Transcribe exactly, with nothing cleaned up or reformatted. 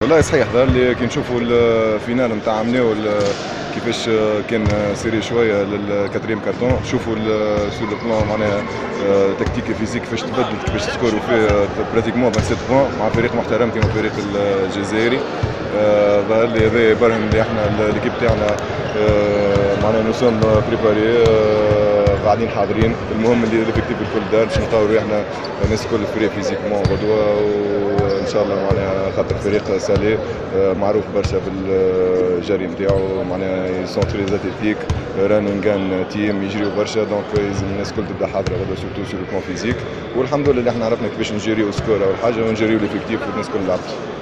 والله صحيح ظهر لي كي نشوفوا الفينال نتاع عمناو كيفاش كان سيري شويه للكاتريم كارتون، نشوفوا سو لو بلان معناها تكتيكي فيزيك كيفاش تبدلت، كيفاش تسكوروا فيه براتيكمون سبعة وعشرين بوان مع فريق محترم كيما الفريق الجزائري. ظهر لي هذا يبرهن اللي احنا ليكيب تاعنا معناها نو سوم بريباري قاعدين حاضرين. المهم اللي ليفيكتيف الكل دار باش نلقاو روحنا الناس الكل فري فيزيكمون غدوه، وان شاء الله معناها خاطر فريق سالي معروف برشا بالجري نتاعو، معناها سون تري اتليتيك رانين كان تيم يجريو برشا، دونك لازم الناس الكل تبدا حاضره غدوه سورتو سور البلان فيزيك. والحمد لله اللي احنا عرفنا كيفاش نجريو سكور اول حاجه ونجريو ليفيكتيف والناس الكل لعبت.